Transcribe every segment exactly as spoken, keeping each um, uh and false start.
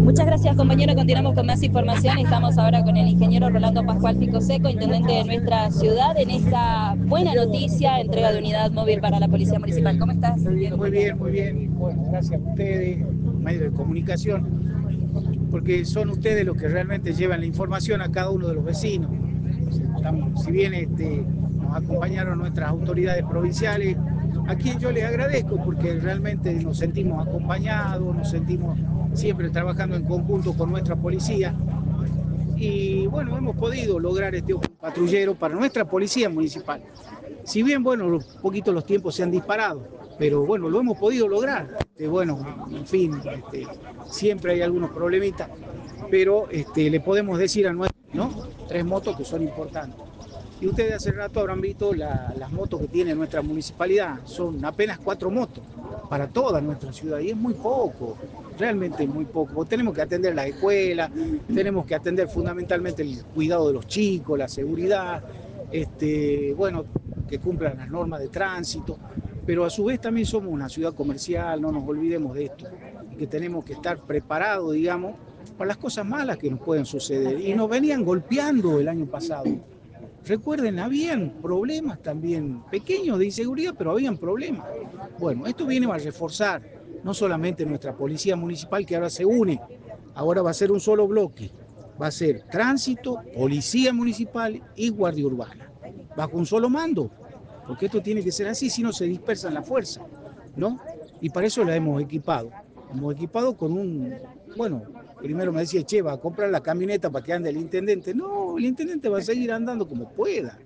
Muchas gracias, compañero. Continuamos con más información. Estamos ahora con el ingeniero Rolando Pascual Picoseco, intendente de nuestra ciudad, en esta buena noticia, entrega de unidad móvil para la Policía Municipal. ¿Cómo estás? Muy bien, muy bien, muy bien. Y bueno, gracias a ustedes, medios de comunicación, porque son ustedes los que realmente llevan la información a cada uno de los vecinos. Estamos, si bien este, nos acompañaron nuestras autoridades provinciales, a quien yo les agradezco porque realmente nos sentimos acompañados, nos sentimos siempre trabajando en conjunto con nuestra policía. Y bueno, hemos podido lograr este patrullero para nuestra policía municipal. Si bien, bueno, un poquito los tiempos se han disparado, pero bueno, lo hemos podido lograr. Este, bueno, en fin, este, siempre hay algunos problemitas, pero este, le podemos decir a nuestros, ¿no? Tres motos que son importantes. Y ustedes hace rato habrán visto la, las motos que tiene nuestra municipalidad. Son apenas cuatro motos para toda nuestra ciudad y es muy poco, realmente muy poco. Tenemos que atender las escuelas, tenemos que atender fundamentalmente el cuidado de los chicos, la seguridad, este, bueno, que cumplan las normas de tránsito, pero a su vez también somos una ciudad comercial, no nos olvidemos de esto, y que tenemos que estar preparados, digamos, para las cosas malas que nos pueden suceder. Y nos venían golpeando el año pasado. Recuerden, habían problemas también, pequeños de inseguridad, pero habían problemas. Bueno, esto viene a reforzar no solamente nuestra policía municipal, que ahora se une, ahora va a ser un solo bloque, va a ser tránsito, policía municipal y guardia urbana, bajo un solo mando, porque esto tiene que ser así, si no se dispersan la fuerza, ¿no? Y para eso la hemos equipado, hemos equipado con un, bueno, primero me decía, che, va a comprar la camioneta para que ande el intendente. No, el intendente va a seguir andando como pueda.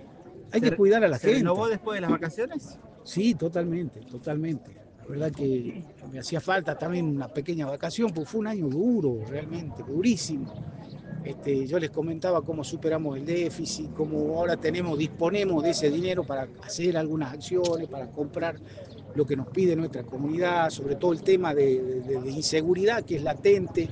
Hay que cuidar a la gente. ¿Se renovó después de las vacaciones? Sí, totalmente, totalmente. La verdad que me hacía falta también una pequeña vacación, porque fue un año duro, realmente, durísimo. Este, yo les comentaba cómo superamos el déficit, cómo ahora tenemos, disponemos de ese dinero para hacer algunas acciones, para comprar lo que nos pide nuestra comunidad, sobre todo el tema de, de, de inseguridad que es latente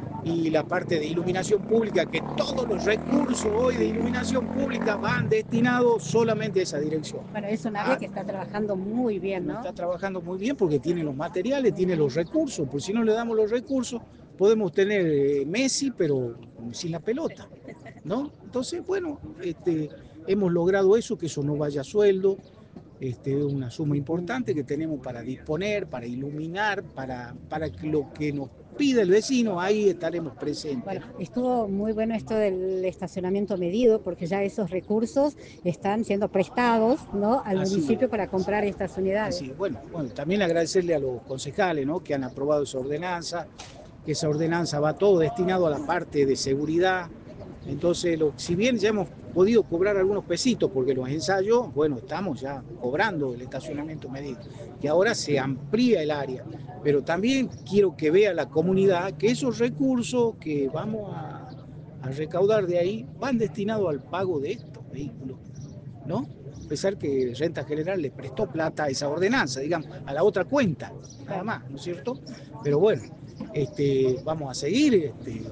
y la parte de iluminación pública, que todos los recursos hoy de iluminación pública van destinados solamente a esa dirección. Bueno, es un área ah, que está trabajando muy bien, ¿no? Está trabajando muy bien porque tiene los materiales, tiene los recursos, porque si no le damos los recursos podemos tener eh, Messi, pero sin la pelota, ¿no? Entonces, bueno, este, hemos logrado eso, que eso no vaya a sueldo, este, una suma importante que tenemos para disponer, para iluminar, para, para que lo que nos pida el vecino, ahí estaremos presentes. Bueno, estuvo muy bueno esto del estacionamiento medido, porque ya esos recursos están siendo prestados, ¿no?, al Así municipio es. Para comprar estas unidades. Así, bueno, bueno, también agradecerle a los concejales, ¿no?, que han aprobado esa ordenanza, que esa ordenanza va todo destinado a la parte de seguridad. Entonces, lo, si bien ya hemos podido cobrar algunos pesitos, porque los ensayos, bueno, estamos ya cobrando el estacionamiento medido, que ahora se amplía el área, pero también quiero que vea la comunidad que esos recursos que vamos a, a recaudar de ahí van destinados al pago de estos vehículos, ¿no? A pesar que Renta General le prestó plata a esa ordenanza, digamos, a la otra cuenta, nada más, ¿no es cierto? Pero bueno, este, vamos a seguir este,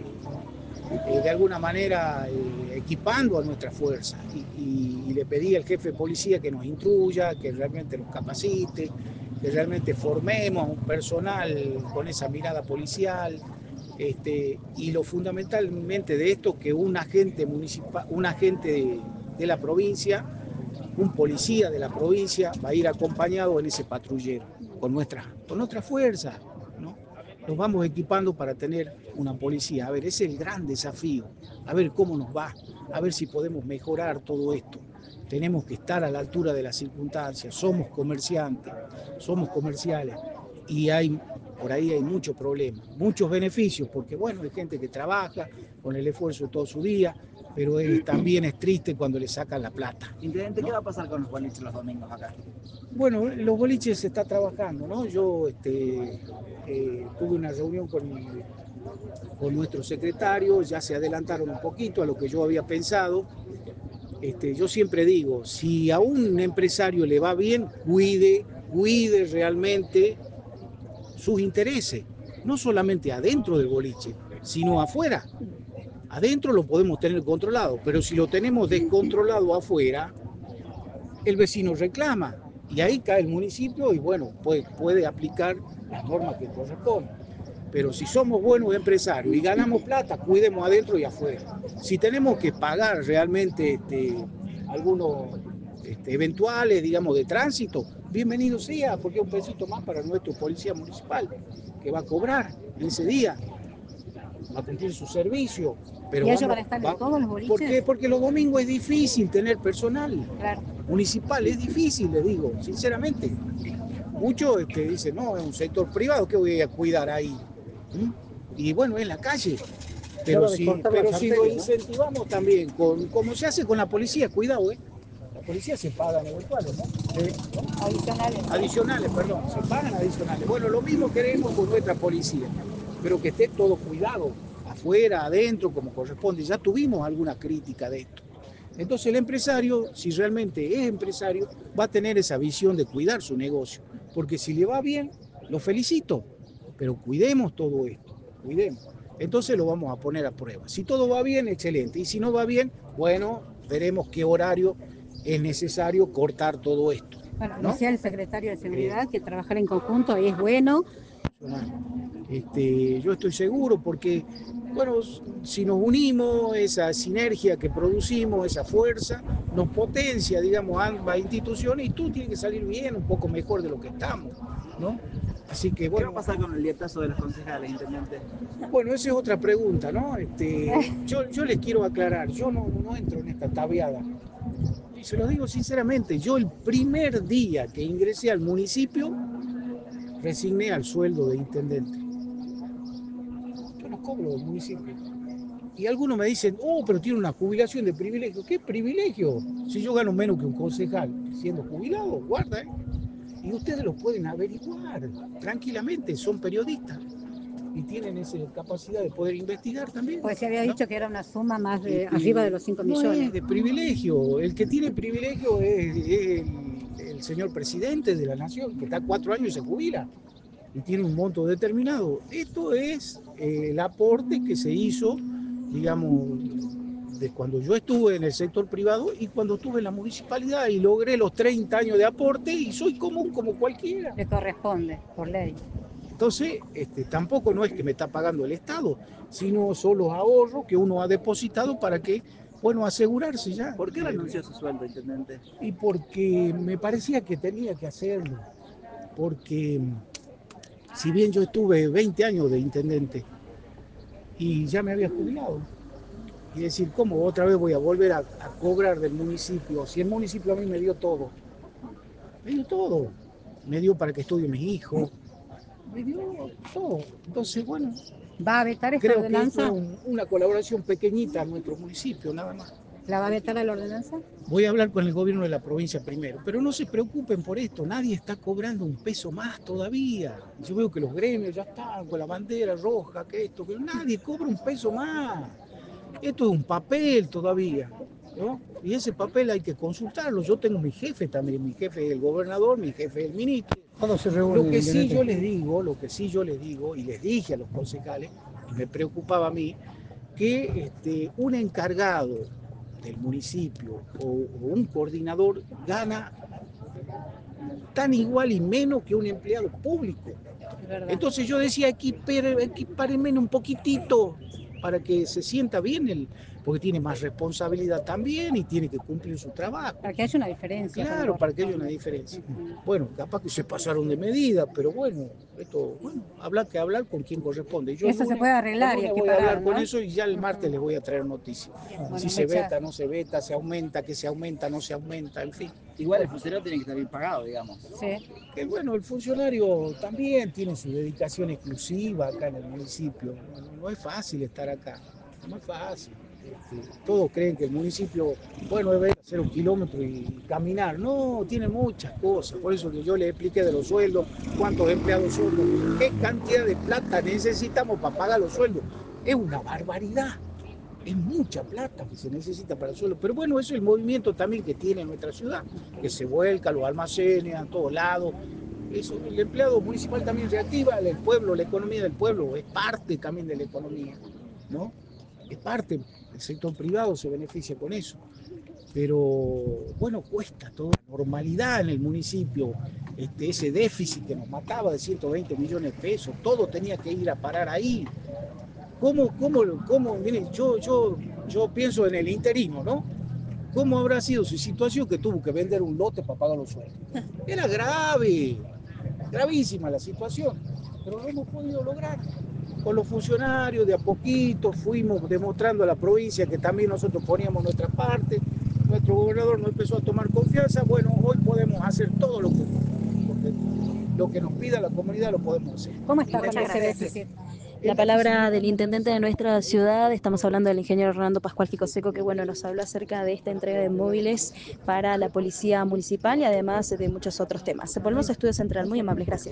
eh, de alguna manera eh, equipando a nuestra fuerza y, y, y le pedí al jefe de policía que nos instruya, que realmente nos capacite, que realmente formemos a un personal con esa mirada policial, este, y lo fundamentalmente de esto, que un agente municipal, un agente de, de la provincia, un policía de la provincia va a ir acompañado en ese patrullero, con nuestra, con nuestra fuerza, ¿no? Nos vamos equipando para tener una policía. A ver, ese es el gran desafío, a ver cómo nos va, a ver si podemos mejorar todo esto. Tenemos que estar a la altura de las circunstancias, somos comerciantes, somos comerciales y hay, por ahí hay muchos problemas, muchos beneficios, porque bueno, hay gente que trabaja con el esfuerzo de todo su día, pero es, también es triste cuando le sacan la plata. Intendente, ¿no? ¿Qué va a pasar con los boliches los domingos acá? Bueno, los boliches se está trabajando, ¿no? Yo este, eh, tuve una reunión con, con nuestro secretario, ya se adelantaron un poquito a lo que yo había pensado. Este, yo siempre digo, si a un empresario le va bien, cuide, cuide realmente sus intereses, no solamente adentro del boliche, sino afuera. Adentro lo podemos tener controlado, pero si lo tenemos descontrolado afuera, el vecino reclama y ahí cae el municipio y bueno, puede, puede aplicar las normas que corresponden. Pero si somos buenos empresarios y ganamos plata, cuidemos adentro y afuera. Si tenemos que pagar realmente este, algunos este, eventuales, digamos, de tránsito, bienvenido sea, porque es un pesito más para nuestro policía municipal, que va a cobrar en ese día, va a cumplir su servicio. Pero ¿Y ellos vamos, van a estar va, en todos los boliches? ¿Por qué? Porque los domingos es difícil tener personal Claro. municipal, es difícil, les digo, sinceramente. Muchos este, dicen, no, es un sector privado, ¿qué voy a cuidar ahí? ¿Mm? Y bueno, es la calle. Pero si, pero si lo incentivamos también, con, como se hace con la policía, cuidado, ¿eh? La policía se pagan eventuales, ¿no? Eh, Adicionales. Adicionales, perdón, se pagan adicionales. Bueno, lo mismo queremos con nuestra policía, pero que esté todo cuidado, afuera, adentro, como corresponde. Ya tuvimos alguna crítica de esto. Entonces el empresario, si realmente es empresario, va a tener esa visión de cuidar su negocio. Porque si le va bien, lo felicito, pero cuidemos todo esto, cuidemos. Entonces lo vamos a poner a prueba. Si todo va bien, excelente. Y si no va bien, bueno, veremos qué horario es necesario cortar todo esto. Bueno, ¿no? decía el secretario de Seguridad que trabajar en conjunto es bueno. Este, yo estoy seguro porque, bueno, si nos unimos, esa sinergia que producimos, esa fuerza, nos potencia, digamos, ambas instituciones y tú tienes que salir bien, un poco mejor de lo que estamos, ¿no? Así que, bueno. ¿Qué va a pasar con el dietazo de los concejales, intendente? Bueno, esa es otra pregunta, ¿no? Este, yo, yo les quiero aclarar, yo no, no entro en esta tabiada. Y se lo digo sinceramente, yo el primer día que ingresé al municipio, resigné al sueldo de intendente. Yo no cobro del municipio. Y algunos me dicen, oh, pero tiene una jubilación de privilegio. ¿Qué privilegio? Si yo gano menos que un concejal siendo jubilado, guarda, ¿eh? Y ustedes lo pueden averiguar tranquilamente, son periodistas y tienen esa capacidad de poder investigar también. Pues se había ¿no? dicho que era una suma más de Este, arriba de los cinco millones. No es de privilegio. El que tiene privilegio es, es el, el señor presidente de la nación, que está cuatro años y se jubila y tiene un monto determinado. Esto es eh, el aporte que se hizo, digamos, de cuando yo estuve en el sector privado y cuando estuve en la municipalidad y logré los treinta años de aporte y soy común como cualquiera. Le corresponde, por ley. Entonces, este, tampoco no es que me está pagando el Estado, sino son los ahorros que uno ha depositado para que, bueno, asegurarse ya. ¿Por qué renunció a su sueldo, intendente? Y porque me parecía que tenía que hacerlo, porque si bien yo estuve veinte años de intendente y ya me había jubilado, y decir, ¿cómo otra vez voy a volver a, a cobrar del municipio? Si el municipio a mí me dio todo, me dio todo, me dio para que estudie mis hijos, me dio todo. Entonces, bueno, ¿Va a vetar esta creo ordenanza? que esto es un, una colaboración pequeñita a nuestro municipio, nada más. ¿La va a vetar a la ordenanza? Voy a hablar con el gobierno de la provincia primero, pero no se preocupen por esto, nadie está cobrando un peso más todavía. Yo veo que los gremios ya están con la bandera roja, que esto, que nadie cobra un peso más. Esto es un papel todavía, ¿no? Y ese papel hay que consultarlo. Yo tengo mi jefe también, mi jefe es el gobernador, mi jefe es el ministro. ¿Cuándo se reúne? Lo que sí yo les digo, lo que sí yo les digo, y les dije a los concejales, y me preocupaba a mí, que este, un encargado del municipio o, o un coordinador gana tan igual y menos que un empleado público. Entonces yo decía, equipárenme un poquitito para que se sienta bien, el, porque tiene más responsabilidad también y tiene que cumplir su trabajo. Para que haya una diferencia. Claro, para que haya una diferencia. Uh-huh. Bueno, capaz que se pasaron de medida, pero bueno, esto, bueno, habrá que hablar con quien corresponde. Yo eso lunes, se puede arreglar y voy a hablar ¿no? con eso y ya el martes uh-huh. les voy a traer noticias. Bueno, si se veta, no se veta, se aumenta, que se aumenta, no se aumenta, en fin. Igual el funcionario tiene que estar bien pagado, digamos. Sí. Que bueno, el funcionario también tiene su dedicación exclusiva acá en el municipio. No, no es fácil estar acá, no es fácil. Este, todos creen que el municipio, bueno, debe hacer un kilómetro y caminar. No, tiene muchas cosas. Por eso que yo le expliqué de los sueldos, cuántos empleados son, qué cantidad de plata necesitamos para pagar los sueldos. Es una barbaridad. Es mucha plata que se necesita para el suelo. Pero bueno, eso es el movimiento también que tiene nuestra ciudad, que se vuelca, los almacenes a todos lados. Eso, el empleado municipal también reactiva el pueblo, la economía del pueblo, es parte también de la economía, ¿no? Es parte, el sector privado se beneficia con eso. Pero bueno, cuesta toda la normalidad en el municipio. este, ese déficit que nos mataba de ciento veinte millones de pesos, todo tenía que ir a parar ahí. ¿Cómo, cómo, cómo? Miren, yo, yo, yo pienso en el interino, ¿no? ¿Cómo habrá sido su situación que tuvo que vender un lote para pagar los sueldos? Era grave, gravísima la situación, pero lo hemos podido lograr. Con los funcionarios, de a poquito, fuimos demostrando a la provincia que también nosotros poníamos nuestra parte. Nuestro gobernador nos empezó a tomar confianza. Bueno, hoy podemos hacer todo lo que, lo que, lo que nos pida la comunidad, lo podemos hacer. ¿Cómo está con Muchas ese gracias. déficit? La palabra del intendente de nuestra ciudad, estamos hablando del ingeniero Rolando Pascual Ficoseco, que bueno, nos habló acerca de esta entrega de móviles para la policía municipal y además de muchos otros temas. Volvemos a Estudio Central, muy amables, gracias.